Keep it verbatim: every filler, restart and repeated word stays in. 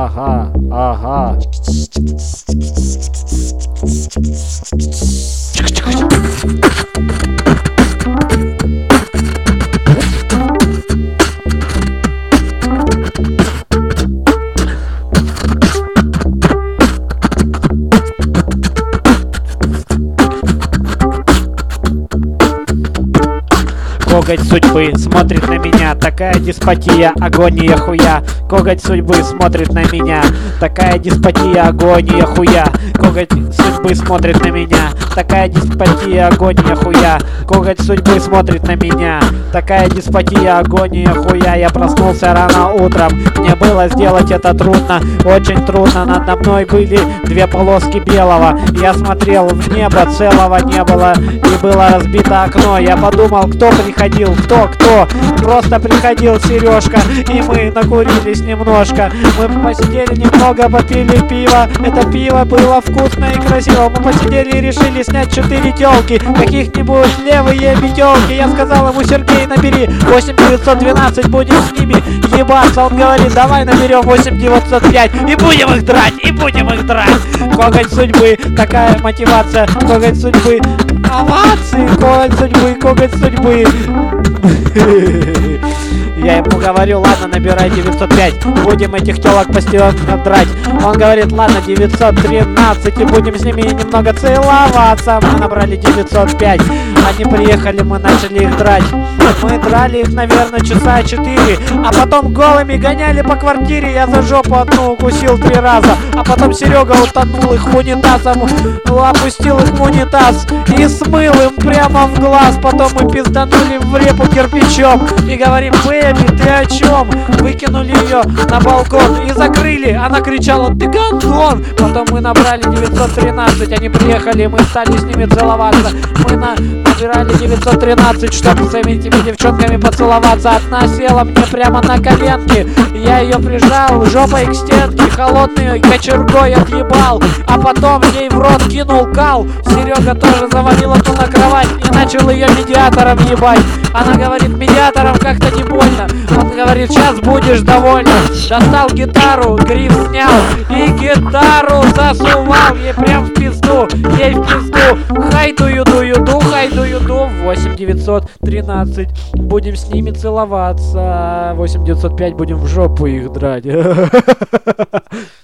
ага, ага. Коготь судьбы смотрит на меня, такая деспотия, агония хуя. Коготь судьбы смотрит на меня, такая деспотия, агония хуя. Коготь судьбы смотрит на меня, такая деспотия, агония хуя. Коготь судьбы смотрит на меня, такая деспотия, агония хуя. Я проснулся рано утром, мне было сделать это трудно, очень трудно. Надо мной были две полоски белого. Я смотрел в небо, целого не было, и было разбито окно. Я подумал, кто приходил, кто, кто. Просто приходил Сережка, и мы накурились немножко. Мы посидели немного, попили пиво. Это пиво было вкусно и красиво. Мы посидели и решили снять четыре телки, каких-нибудь левые бетелки. Я сказал ему: Сергей, набери восемь девятьсот двенадцать, будем с ними ебаться. Он говорит: давай наберем восемь девятьсот пять и будем их драть, и будем их драть. Коготь судьбы, такая мотивация. Коготь судьбы, овации. Коготь судьбы, коготь судьбы. Я ему говорю: ладно, набирай девятьсот пять, будем этих телок постепенно драть. Он говорит: ладно, девятьсот тринадцать, и будем с ними немного целоваться. Мы набрали девятьсот пять, они приехали, мы начали их драть. Мы драли их, наверное, часа четыре, а потом голыми гоняли по квартире. Я за жопу одну укусил три раза, а потом Серега утонул их в унитаз, опустил их в унитаз и смыл им прямо в глаз. Потом мы пизданули в репу кирпичом и говорим: бэби, ты о чем? Выкинули ее на балкон и закрыли. Она кричала: ты гандон. Потом мы набрали девятьсот тринадцать, они приехали, мы стали с ними целоваться. Мы на... набирали девятьсот тринадцать, чтобы с этими девчонками поцеловаться. Одна села мне прямо на коленки, я ее прижал жопой к стенке, холодной кочергой отъебал, а потом ей в рот кинул кал. Серега тоже завалил эту на кровать и начал ее медиатором ебать. Она говорит: медиатором как-то не больно. Он говорит: сейчас будешь довольна. Достал гитару, гриф снял и гитару засувал ей прям в пизду, ей в пизду. Хай дую дую ду, хай дую ду. восемь девятьсот тринадцать, будем с ними целоваться. восемь девятьсот пять, будем в жопу их драть.